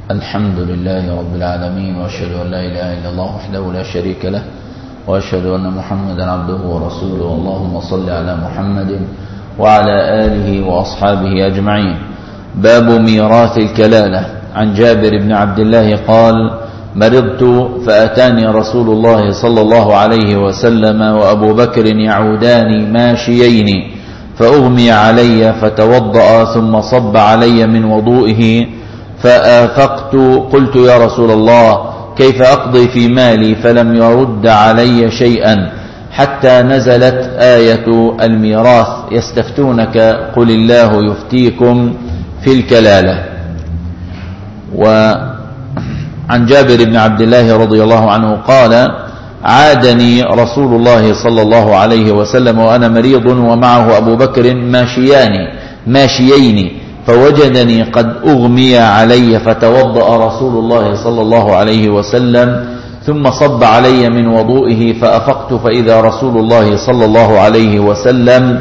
الحمد لله رب العالمين، وأشهد أن لا إله إلا الله وحده لا شريك له، وأشهد أن محمدا عبده ورسوله. اللهم صل على محمد وعلى آله وأصحابه أجمعين. باب ميراث الكلالة. عن جابر بن عبد الله قال: مرضت فأتاني رسول الله صلى الله عليه وسلم وأبو بكر يعودان ماشيين، فأغمي علي فتوضأ ثم صب علي من وضوئه فآفقت، قلت: يا رسول الله، كيف أقضي في مالي؟ فلم يرد علي شيئا حتى نزلت آية الميراث: يستفتونك قل الله يفتيكم في الكلالة. وعن جابر بن عبد الله رضي الله عنه قال: عادني رسول الله صلى الله عليه وسلم وأنا مريض ومعه أبو بكر ماشيين، فوجدني قد أغمي علي، فتوضأ رسول الله صلى الله عليه وسلم ثم صب علي من وضوئه، فأفقت فإذا رسول الله صلى الله عليه وسلم،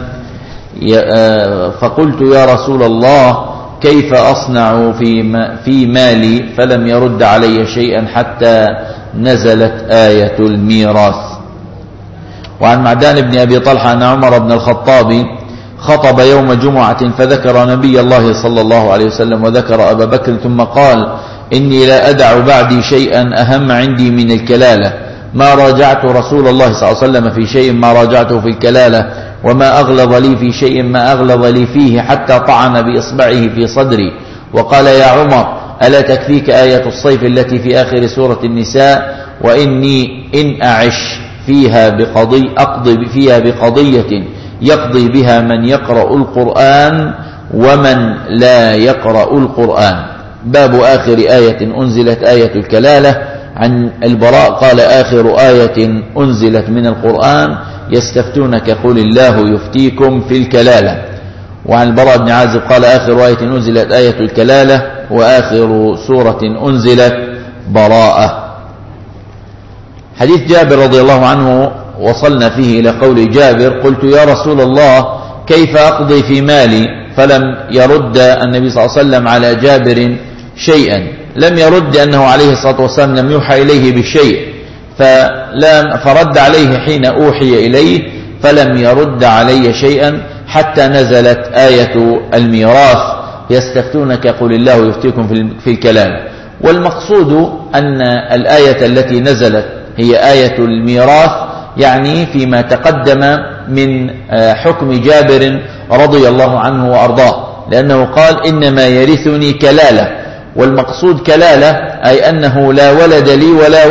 فقلت: يا رسول الله، كيف أصنع في مالي؟ فلم يرد علي شيئا حتى نزلت آية الميراث. وعن معدان بن أبي طلحة أن عمر بن الخطاب خطب يوم جمعة فذكر نبي الله صلى الله عليه وسلم وذكر أبا بكر، ثم قال: إني لا أدع بعدي شيئا أهم عندي من الكلالة، ما راجعت رسول الله صلى الله عليه وسلم في شيء ما راجعته في الكلالة، وما أغلظ لي في شيء ما أغلظ لي فيه، حتى طعن بإصبعه في صدري وقال: يا عمر، ألا تكفيك آية الصيف التي في آخر سورة النساء؟ وإني إن أعش أقضي فيها بقضية يقضي بها من يقرأ القرآن ومن لا يقرأ القرآن. باب آخر آية أنزلت آية الكلالة. عن البراء قال: آخر آية أنزلت من القرآن يستفتونك قل الله يفتيكم في الكلالة. وعن البراء بن عازب قال: آخر آية أنزلت آية الكلالة، وآخر سورة أنزلت براءة. حديث جابر رضي الله عنه وصلنا فيه إلى قول جابر: قلت: يا رسول الله، كيف أقضي في مالي؟ فلم يرد النبي صلى الله عليه وسلم على جابر شيئا، لم يرد أنه عليه الصلاة والسلام لم يوحى إليه بشيء، فرد عليه حين أوحي إليه، فلم يرد علي شيئا حتى نزلت آية الميراث: يستفتونك قل الله يفتيكم في الكلام. والمقصود أن الآية التي نزلت هي آية الميراث، يعني فيما تقدم من حكم جابر رضي الله عنه وأرضاه، لأنه قال: إنما يرثني كلالة. والمقصود كلالة أي أنه لا ولد لي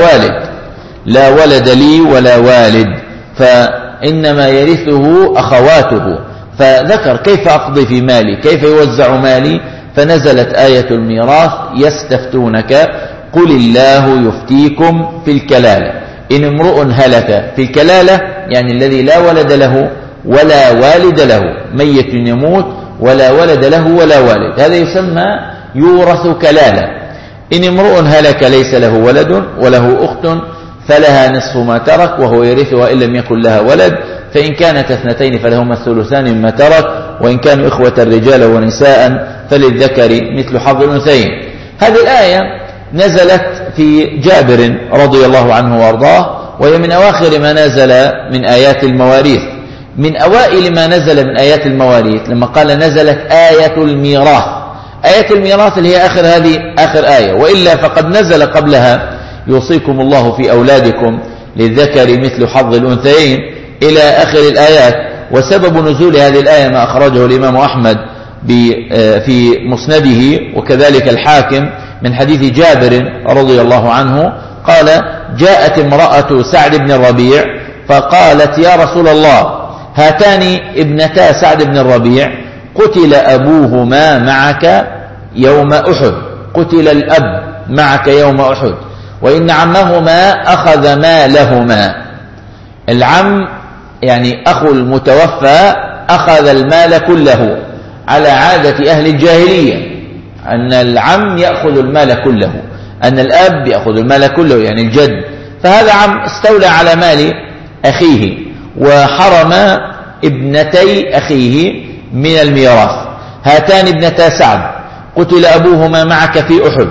ولا والد، فإنما يرثه أخواته. فذكر: كيف أقضي في مالي؟ كيف يوزع مالي؟ فنزلت آية الميراث: يستفتونك قل الله يفتيكم في الكلالة. إن امرؤ هلك في الكلالة، يعني الذي لا ولد له ولا والد له، ميت يموت ولا ولد له ولا والد، هذا يسمى يورث كلالة. إن امرؤ هلك ليس له ولد وله أخت فلها نصف ما ترك وهو يرثها إن لم يكن لها ولد، فإن كانت اثنتين فلهما الثلثان مما ترك، وإن كانوا إخوة رجالا ونساء فللذكر مثل حظ الأنثيين. هذه الآية نزلت في جابر رضي الله عنه وارضاه، وهي من أواخر ما نزل من آيات المواريث. من أوائل ما نزل من آيات المواريث لما قال: نزلت آية الميراث. آية الميراث اللي هي آخر آية، وإلا فقد نزل قبلها: يوصيكم الله في أولادكم للذكر مثل حظ الأنثيين، إلى آخر الآيات. وسبب نزول هذه الآية ما أخرجه الإمام أحمد في مسنده، وكذلك الحاكم، من حديث جابر رضي الله عنه قال: جاءت امرأة سعد بن الربيع فقالت: يا رسول الله، هاتان ابنتا سعد بن الربيع قتل أبوهما معك يوم أحد، قتل الأب معك يوم أحد، وإن عمهما أخذ مالهما. العم يعني أخو المتوفى أخذ المال كله، على عادة أهل الجاهلية أن العم يأخذ المال كله، أن الأب يأخذ المال كله يعني الجد. فهذا عم استولى على مال أخيه وحرم ابنتي أخيه من الميراث. هاتان ابنتا سعد قتل أبوهما معك في أحد،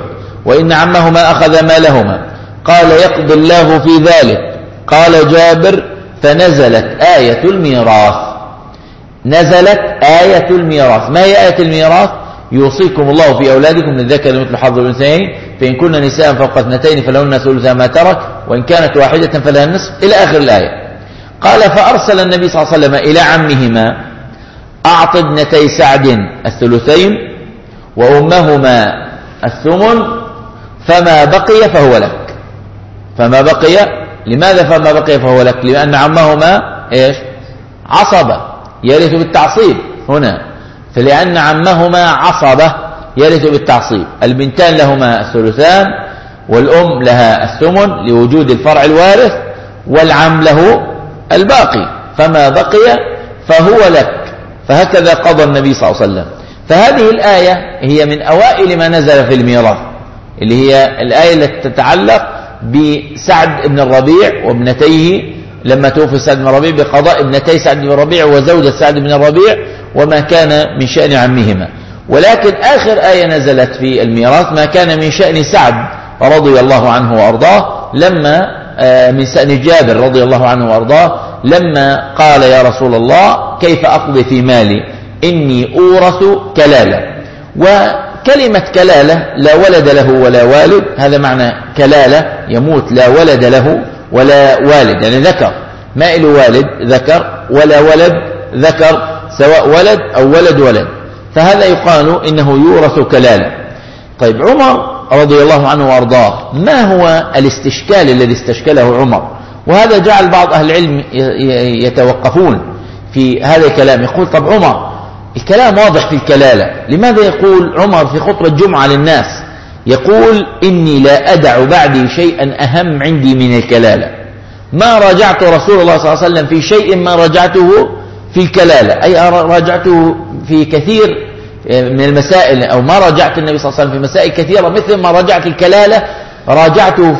وإن عمهما أخذ مالهما. قال يقضي الله في ذلك. قال جابر فنزلت آية الميراث. نزلت آية الميراث. ما هي آية الميراث؟ يوصيكم الله في أولادكم للذكر مثل حظ الأنثيين فإن كن نساء فوق اثنتين فلهن ثلث ما ترك وإن كانت واحدة فلها النصف إلى آخر الآية. قال فأرسل النبي صلى الله عليه وسلم إلى عمهما أعط ابنتي سعد الثلثين وأمهما الثمن فما بقي فهو لك. فما بقي، لماذا فما بقي فهو لك؟ لأن عمهما إيش؟ عصبة يرث بالتعصيب هنا، فلأن عمهما عصبة يرث بالتعصيب. البنتان لهما الثلثان والأم لها الثمن لوجود الفرع الوارث والعم له الباقي، فما بقي فهو لك. فهكذا قضى النبي صلى الله عليه وسلم. فهذه الآية هي من أوائل ما نزل في الميراث، اللي هي الآية التي تتعلق بسعد بن الربيع وابنتيه لما توفي سعد بن الربيع بقضاء ابنتي سعد بن الربيع وزوجة سعد بن الربيع وما كان من شأن عمهما. ولكن آخر آية نزلت في الميراث ما كان من شأن سعد رضي الله عنه وأرضاه، لما من شأن جابر رضي الله عنه وأرضاه لما قال يا رسول الله كيف أقضي في مالي إني أورث كلالة. وكلمة كلالة لا ولد له ولا والد، هذا معنى كلالة، يموت لا ولد له ولا والد، يعني ذكر ما له والد ذكر ولا ولد ذكر، سواء ولد أو ولد ولد، فهذا يقال إنه يورث كلالة. طيب عمر رضي الله عنه وأرضاه ما هو الاستشكال الذي استشكله عمر؟ وهذا جعل بعض أهل العلم يتوقفون في هذا الكلام، يقول طب عمر الكلام واضح في الكلالة، لماذا يقول عمر في خطبة جمعة للناس يقول إني لا أدع بعدي شيئا أهم عندي من الكلالة؟ ما راجعت رسول الله صلى الله عليه وسلم في شيء ما راجعته في الكلالة، أي راجعته في كثير من المسائل، أو ما راجعت النبي صلى الله عليه وسلم في مسائل كثيرة مثل ما راجعت الكلالة راجعته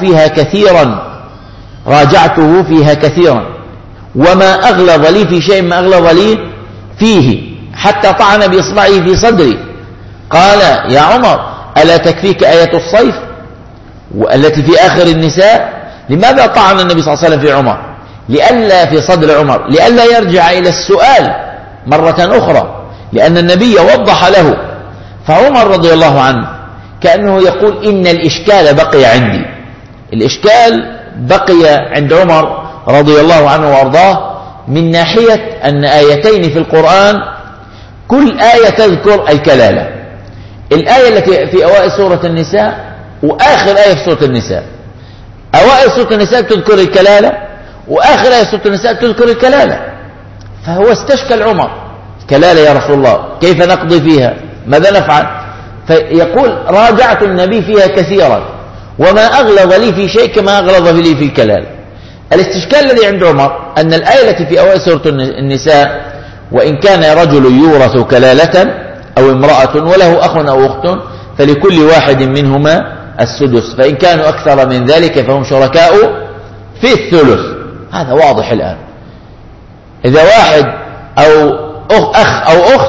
فيها كثيرا وما أغلظ لي في شيء ما أغلظ لي فيه حتى طعن بإصبعه في صدري. قال يا عمر ألا تكفيك آية الصيف والتي في آخر النساء؟ لماذا طعن النبي صلى الله عليه وسلم في عمر؟ لئلا في صدر عمر لئلا يرجع إلى السؤال مرة أخرى، لأن النبي وضح له. فعمر رضي الله عنه كأنه يقول إن الإشكال بقي عندي، الإشكال بقي عند عمر رضي الله عنه وأرضاه من ناحية أن آيتين في القرآن كل آية تذكر الكلالة. الآية التي في أوائل سورة النساء وآخر آية في سورة النساء، أوائل سورة النساء تذكر الكلالة وآخر آية في سورة النساء تذكر الكلالة. فهو استشكل عمر كلالة يا رسول الله كيف نقضي فيها، ماذا نفعل؟ فيقول راجعت النبي فيها كثيرا وما أغلظ لي في شيء كما أغلظ لي في الكلالة. الاستشكال الذي عند عمر أن الآية التي في أوائل سورة النساء وإن كان رجل يورث كلالة أو امرأة وله أخ أو أخت فلكل واحد منهما السدس فإن كانوا أكثر من ذلك فهم شركاء في الثلث. هذا واضح الآن، إذا واحد أو أخ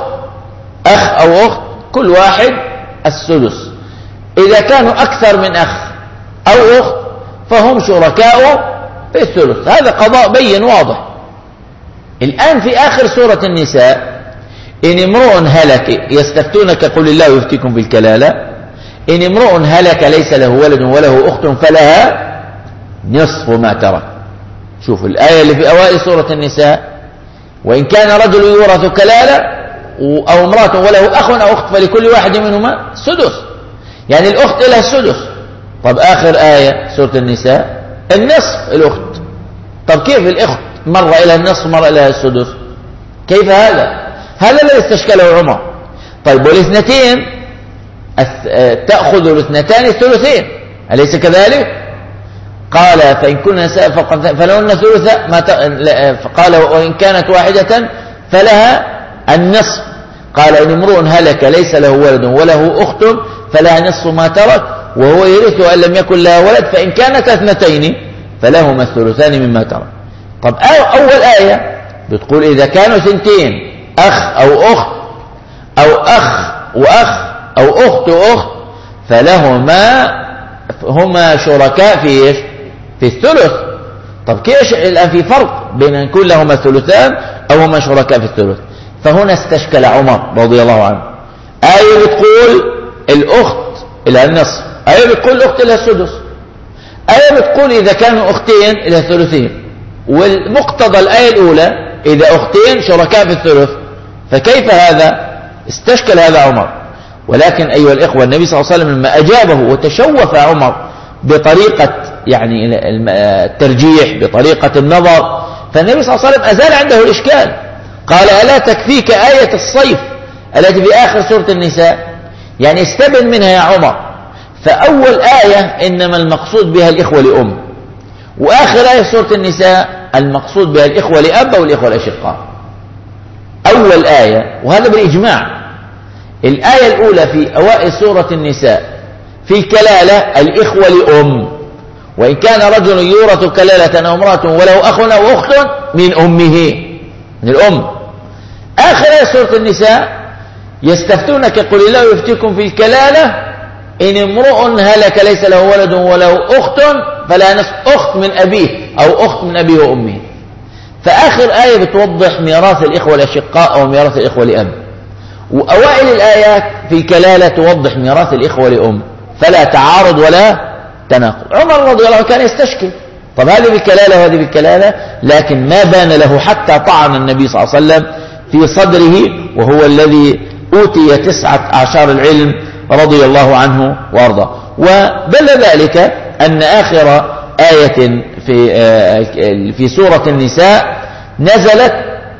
أو أخت كل واحد السدس، إذا كانوا أكثر من أخ أو أخت فهم شركاء في الثلث. هذا قضاء بين واضح. الآن في آخر سورة النساء إن امرؤ هلك يستفتونك قل الله يفتيكم في الكلالة إن امرؤ هلك ليس له ولد وله أخت فلها نصف ما ترك. شوف الآية اللي في أوائل سورة النساء وإن كان رجل يورث كلالة أو امرأة وله أخ أو أخت فلكل واحد منهما سدس، يعني الأخت لها السدس. طب آخر آية سورة النساء النصف الأخت. طب كيف الأخت مرة إلى النصف مرة إلى السدس؟ كيف هذا؟ هذا الذي استشكله عمر. طيب والاثنتين تأخذ الاثنتان الثلثين أليس كذلك؟ قال فإن كنا نساء فلهن ثلث ما قال وإن كانت واحدة فلها النصف. قال إن امرؤ هلك ليس له ولد وله أخت فلها نصف ما ترك وهو يرث وإن لم يكن لها ولد فإن كانت اثنتين فلهما الثلثان مما ترك. طب أول آية بتقول إذا كانوا ثنتين أخ أو أخت أو أخ وأخ أو أخت وأخت فلهما هما شركاء في إيش؟ في الثلث. طب كيف الآن في فرق بين أن يكون لهما ثلثان أو هما شركاء في الثلث؟ فهنا استشكل عمر رضي الله عنه. آية بتقول الأخت إلى النصف، آية بتقول الأخت إلى السدس، آية بتقول إذا كانوا أختين إلى الثلثين، والمقتضى الآية الأولى إذا أختين شركاء في الثلث، فكيف هذا؟ استشكل هذا عمر. ولكن أيها الإخوة، النبي صلى الله عليه وسلم لما أجابه وتشوف عمر بطريقة يعني الترجيح، بطريقة النظر، فالنبي صلى الله عليه وسلم أزال عنده الإشكال. قال ألا تكفيك آية الصيف التي في آخر سورة النساء؟ يعني استبن منها يا عمر. فأول آية إنما المقصود بها الإخوة لأم، وآخر آية سورة النساء المقصود بها الإخوة لأب أو الإخوة الأشقاء. أول آية، وهذا بالإجماع، الآية الأولى في أوائل سورة النساء في الكلالة الإخوة لأم، وإن كان رجل يورث كلالة أو امرأة وله أخ أو أخت من أمه، من الأم. آخر آية سورة النساء يستفتونك قل الله يفتيكم في الكلالة إن امرؤ هلك ليس له ولد وله أخت فلا نصف، أخت من أبيه أو أخت من أبيه وأمه. فآخر آية بتوضح ميراث الإخوة الأشقاء أو ميراث الإخوة لأب، وأوائل الآيات في الكلالة توضح ميراث الإخوة لأم، فلا تعارض ولا تناقض. عمر رضي الله عنه كان يستشكل، طب هذه بالكلالة وهذه بالكلالة، لكن ما بان له حتى طعن النبي صلى الله عليه وسلم في صدره، وهو الذي أوتي 19 العلم رضي الله عنه وارضاه. ودل ذلك أن آخر آية في سورة النساء نزلت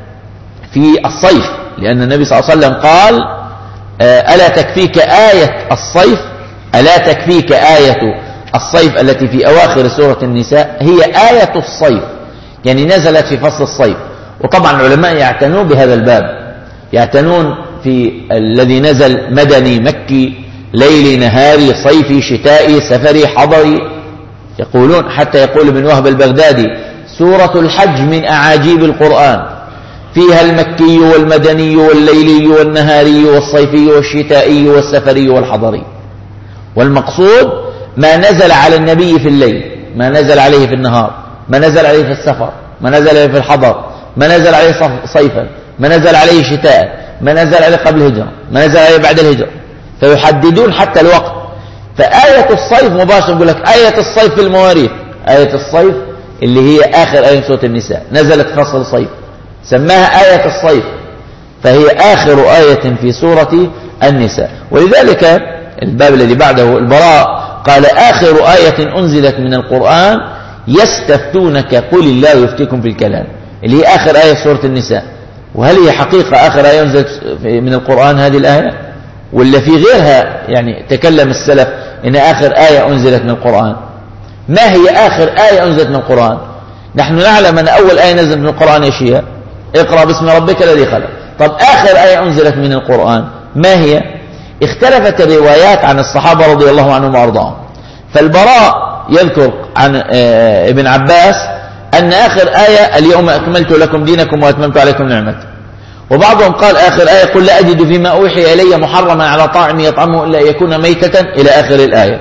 في الصيف، لأن النبي صلى الله عليه وسلم قال ألا تكفيك آية الصيف، ألا تكفيك آية الصيف التي في أواخر سورة النساء هي آية الصيف، يعني نزلت في فصل الصيف. وطبعا العلماء يعتنون بهذا الباب، يعتنون في الذي نزل مدني مكي ليلي نهاري صيفي شتائي سفري حضري. يقولون حتى يقول ابن وهب البغدادي سورة الحج من أعاجيب القرآن، فيها المكي والمدني والليلي والنهاري والصيفي والشتائي والسفري والحضري. والمقصود ما نزل على النبي في الليل، ما نزل عليه في النهار، ما نزل عليه في السفر، ما نزل عليه في الحضر، ما نزل عليه صيفا، ما نزل عليه شتاء، ما نزل عليه قبل الهجرة، ما نزل عليه بعد الهجرة، فيحددون حتى الوقت. فآية الصيف مباشرة يقول لك آية الصيف في المواريث، آية الصيف اللي هي آخر آية سورة النساء نزلت فصل الصيف، سماها آية الصيف، فهي آخر آية في سورة النساء. ولذلك الباب الذي بعده البراء قال آخر آية أنزلت من القرآن يستفتونك قل الله يفتيكم في الكلام، اللي هي آخر آية في سورة النساء. وهل هي حقيقة آخر آية أنزلت من القرآن هذه الآية، ولا في غيرها؟ يعني تكلم السلف إن آخر آية أنزلت من القرآن. ما هي آخر آية أنزلت من القرآن؟ نحن نعلم أن أول آية نزلت من القرآن إيش هي؟ اقرأ باسم ربك الذي خلق. طب آخر آية أنزلت من القرآن ما هي؟ اختلفت الروايات عن الصحابة رضي الله عنهم وأرضاهم. فالبراء يذكر عن ابن عباس أن آخر آية اليوم أكملت لكم دينكم وأتممت عليكم نعمتي. وبعضهم قال آخر آية قل لا أجد فيما أوحي إلي محرما على طاعم يطعمه إلا يكون ميتة إلى آخر الآية.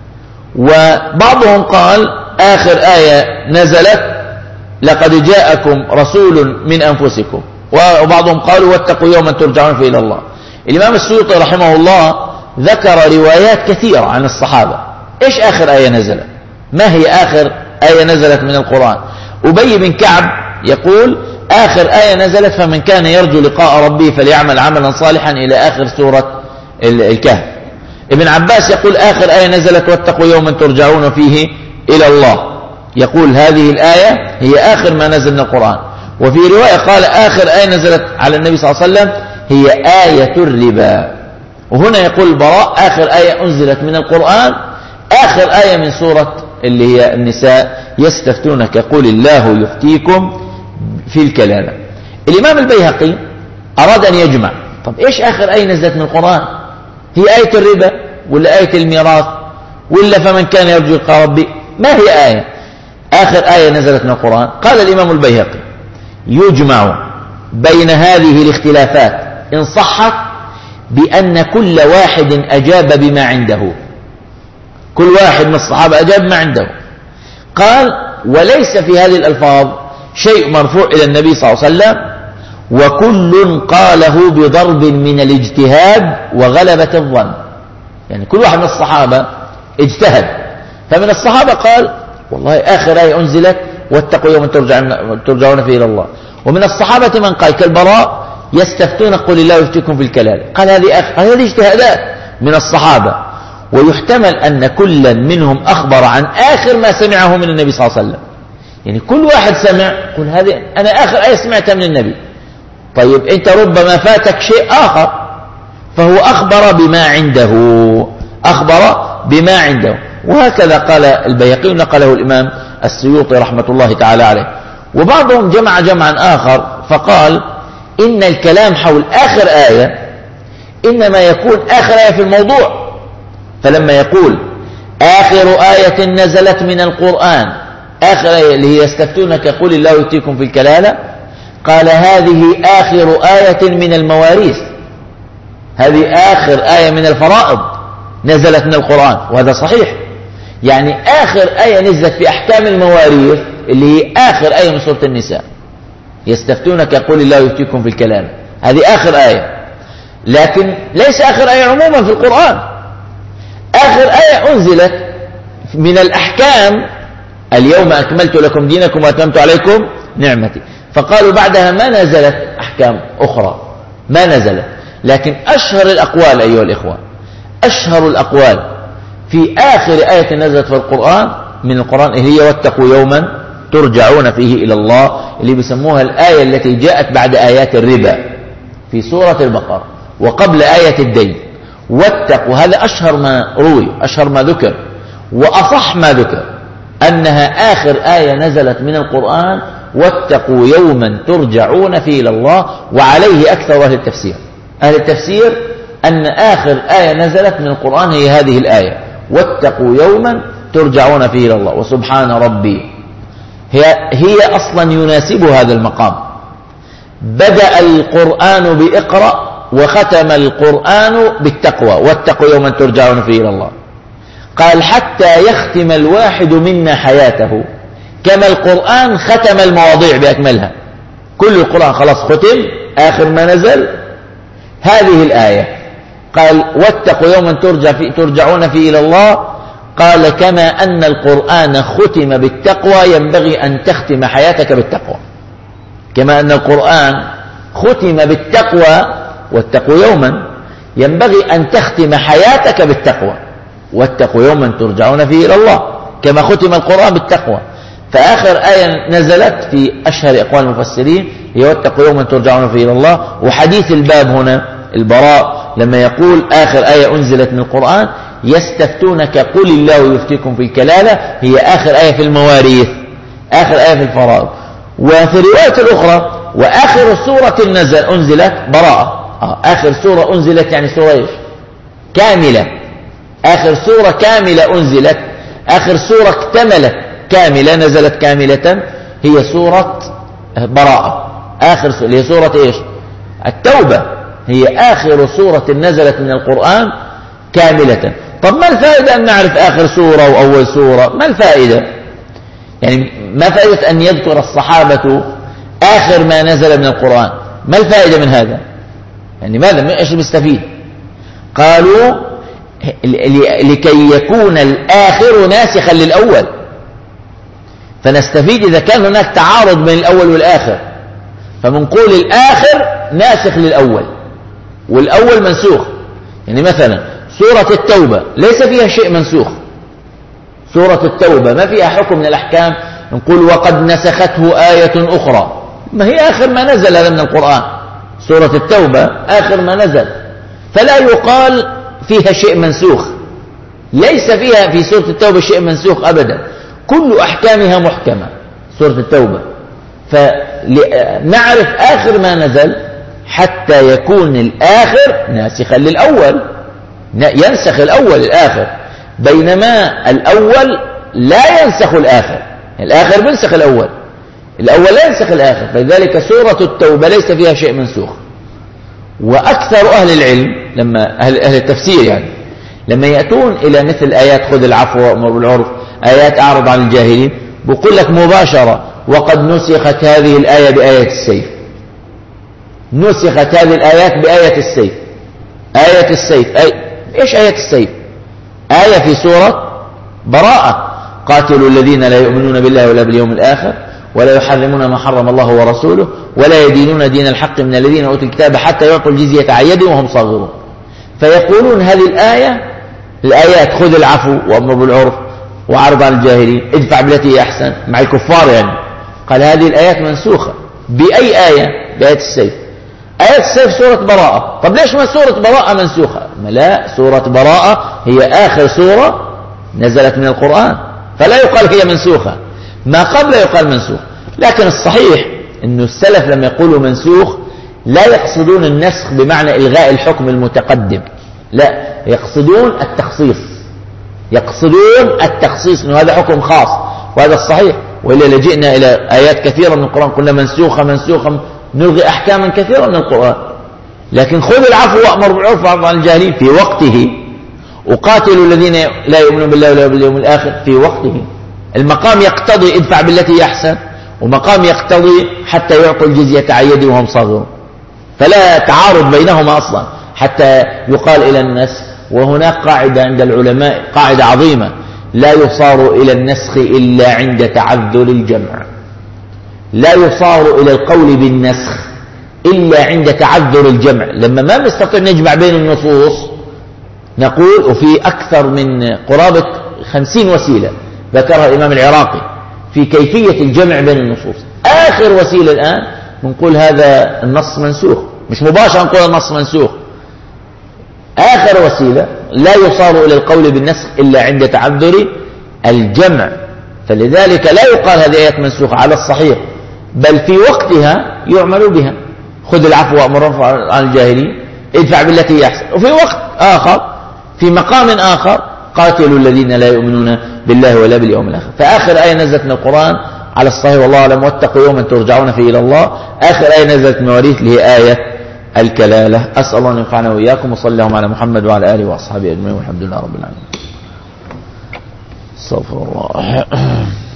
وبعضهم قال آخر آية نزلت لقد جاءكم رسول من أنفسكم. وبعضهم قالوا واتقوا يوما ترجعون فيه إلى الله. الإمام السيوطي رحمه الله ذكر روايات كثيرة عن الصحابة. إيش آخر آية نزلت؟ ما هي آخر آية نزلت من القرآن؟ أبي بن كعب يقول آخر آية نزلت فمن كان يرجو لقاء ربه فليعمل عملا صالحا إلى آخر سورة الكهف. ابن عباس يقول آخر آية نزلت واتقوا يوما ترجعون فيه إلى الله، يقول هذه الآية هي آخر ما نزل من القرآن. وفي رواية قال آخر آية نزلت على النبي صلى الله عليه وسلم هي آية الربا. وهنا يقول البراء آخر آية أنزلت من القرآن آخر آية من سورة اللي هي النساء يستفتونك قل الله يفتيكم في الكلالة. الإمام البيهقي أراد أن يجمع، طب إيش آخر آية نزلت من القرآن؟ هي آية الربا ولا آية الميراث ولا فمن كان يرجو لقاء ربه؟ ما هي آية آخر آية نزلت من القرآن؟ قال الإمام البيهقي يجمع بين هذه الاختلافات إن صحت بأن كل واحد أجاب بما عنده، كل واحد من الصحابة أجاب ما عنده. قال وليس في هذه الألفاظ شيء مرفوع إلى النبي صلى الله عليه وسلم، وكل قاله بضرب من الاجتهاد وغلبة الظن. يعني كل واحد من الصحابة اجتهد، فمن الصحابة قال والله آخر آية أنزلت واتقوا يوما ترجعون فيه إلى الله. ومن الصحابة من قال كالبراء يستفتون قل الله يفتيكم في الكلالة. قال هذه اجتهادات من الصحابة، ويحتمل أن كلا منهم أخبر عن آخر ما سمعه من النبي صلى الله عليه وسلم. يعني كل واحد سمع قل هذه أنا آخر آية سمعتها من النبي. طيب أنت ربما فاتك شيء آخر، فهو أخبر بما عنده، أخبر بما عنده. وهكذا قال البيهقي ونقله الإمام السيوطي رحمة الله تعالى عليه. وبعضهم جمع جمعا آخر فقال إن الكلام حول آخر آية إنما يكون آخر آية في الموضوع. فلما يقول آخر آية نزلت من القرآن، آخر آية اللي هي يستفتونك قل الله يفتيكم في الكلالة، قال هذه آخر آية من المواريث، هذه آخر آية من الفرائض نزلت من القرآن، وهذا صحيح. يعني آخر آية نزلت في أحكام المواريث اللي هي آخر آية من سورة النساء، يستفتونك قل الله يفتيكم في الكلالة، هذه آخر آية. لكن ليس آخر آية عموما في القرآن، آخر آية أنزلت من الأحكام اليوم أكملت لكم دينكم وأتممت عليكم نعمتي. فقالوا بعدها ما نزلت أحكام أخرى، ما نزلت. لكن أشهر الأقوال أيها الإخوة، أشهر الأقوال في آخر آية نزلت في القرآن من القرآن هي واتقوا يوما ترجعون فيه إلى الله، اللي بيسموها الآية التي جاءت بعد آيات الربا في سورة البقرة وقبل آية الدين. واتقوا، هذا أشهر ما روي، أشهر ما ذكر وأصح ما ذكر، أنها آخر آية نزلت من القرآن، واتقوا يوما ترجعون فيه إلى الله. وعليه أكثر أهل التفسير، أهل التفسير أن آخر آية نزلت من القرآن هي هذه الآية واتقوا يوما ترجعون فيه إلى الله. وسبحان ربي هي أصلا يناسب هذا المقام. بدأ القرآن بإقرأ وختم القرآن بالتقوى واتقوا يوما ترجعون فيه إلى الله. قال حتى يختم الواحد منا حياته، كما القرآن ختم المواضيع بأكملها. كل القرآن خلاص ختم، آخر ما نزل هذه الآية. قال واتقوا يوما ترجعون فيه إلى الله. قال كما أن القرآن ختم بالتقوى ينبغي أن تختم حياتك بالتقوى. كما أن القرآن ختم بالتقوى واتقوا يوما، ينبغي أن تختم حياتك بالتقوى واتقوا يوما ترجعون فيه إلى الله، كما ختم القرآن بالتقوى. فآخر آية نزلت في أشهر أقوال المفسرين هي واتقوا يوما ترجعون فيه إلى الله. وحديث الباب هنا البراء لما يقول آخر آية أنزلت من القرآن يستفتونك قل الله يفتيكم في الكلالة، هي آخر آية في المواريث، آخر آية في الفرائض. وفي الرواية الأخرى وآخر سورة أنزلت براءة. آخر سورة أنزلت يعني سورة إيش؟ كاملة. آخر سورة كاملة أنزلت، آخر سورة اكتملت كاملة نزلت كاملة هي سورة براءة. آخر سورة هي سورة إيش؟ التوبة، هي آخر سورة نزلت من القرآن كاملة. طب ما الفائدة أن نعرف آخر سورة وأول سورة؟ ما الفائدة؟ يعني ما فائدة أن يذكر الصحابة آخر ما نزل من القرآن؟ ما الفائدة من هذا؟ يعني ماذا إيش نستفيد؟ قالوا لكي يكون الآخر ناسخا للأول، فنستفيد إذا كان هناك تعارض بين الأول والآخر فمنقول الآخر ناسخ للأول والأول منسوخ. يعني مثلا سورة التوبة ليس فيها شيء منسوخ، سورة التوبة ما فيها حكم من الأحكام نقول وقد نسخته آية أخرى، ما هي آخر ما نزل من القرآن سورة التوبة آخر ما نزل، فلا يقال فيها شيء منسوخ، ليس فيها في سورة التوبة شيء منسوخ أبدا، كل أحكامها محكمة سورة التوبة. فنعرف آخر ما نزل حتى يكون الآخر ناسخا للأول، ينسخ الأول الآخر، بينما الأول لا ينسخ الآخر، الآخر بينسخ الأول، الأول لا ينسخ الآخر. فلذلك سورة التوبة ليس فيها شيء منسوخ. وأكثر أهل العلم لما أهل التفسير يعني لما يأتون إلى مثل آيات خذ العفو وأمر بالعرف، آيات أعرض عن الجاهلين، بقول لك مباشرة وقد نسخت هذه الآية بآية السيف. نسخت هذه الآيات بآية السيف. آية السيف إيش آية السيف؟ آية في سورة براءة: قاتلوا الذين لا يؤمنون بالله ولا باليوم الآخر ولا يحرمون ما حرم الله ورسوله ولا يدينون دين الحق من الذين أوتوا الكتاب حتى يعطوا الجزية عن يد وهم صاغرون. فيقولون هذه الآيات خذ العفو وأمر بالعرف وعرض عن الجاهلين، ادفع بالتي هي أحسن مع الكفار يعني. قال هذه الآيات منسوخة بأي آية؟ بآية السيف. آية السيف سورة براءة. طب ليش ما سورة براءة منسوخة؟ لا، سورة براءة هي آخر سورة نزلت من القرآن، فلا يقال هي منسوخة، ما قبل يقال منسوخ. لكن الصحيح أن السلف لما يقولوا منسوخ لا يقصدون النسخ بمعنى إلغاء الحكم المتقدم، لا، يقصدون التخصيص. يقصدون التخصيص أنه هذا حكم خاص، وهذا الصحيح. وإلا لجئنا إلى آيات كثيرة من القرآن قلنا منسوخة نلغي أحكاما كثيرة من القرآن. لكن خذ العفو وأمر بالعرف وعرض عن الجاهلين في وقته، وقاتلوا الذين لا يؤمنون بالله ولا باليوم الآخر في وقته. المقام يقتضي ادفع بالتي أحسن، ومقام يقتضي حتى يعطوا الجزية عن يد وهم صاغرون، فلا تعارض بينهما أصلا حتى يقال إلى النسخ. وهناك قاعدة عند العلماء، قاعدة عظيمة: لا يصار إلى النسخ إلا عند تعذر الجمع. لا يصار إلى القول بالنسخ إلا عند تعذر الجمع. لما ما نستطيع نجمع بين النصوص نقول، وفي أكثر من قرابة 50 وسيلة ذكرها الإمام العراقي في كيفية الجمع بين النصوص. آخر وسيلة الآن نقول هذا النص منسوخ، مش مباشرة نقول النص منسوخ. آخر وسيلة لا يصار إلى القول بالنسخ إلا عند تعذر الجمع. فلذلك لا يقال هذه آيات منسوخة على الصحيح، بل في وقتها يعمل بها. خذ العفو وأمر عن الجاهلين، ادفع بالتي هي أحسن. وفي وقت آخر في مقام آخر قاتلوا الذين لا يؤمنون بالله ولا باليوم الآخر. فآخر آية نزلت من القرآن على الصحيح والله أعلم واتقوا يوما ترجعون فيه إلى الله، آخر آية نزلت من مواريث اللي هي آية الكلالة. أسأل الله أن ينفعنا وإياكم، وصلى اللهم على محمد وعلى آله وأصحابه أجمعين، والحمد لله رب العالمين. استغفر الله.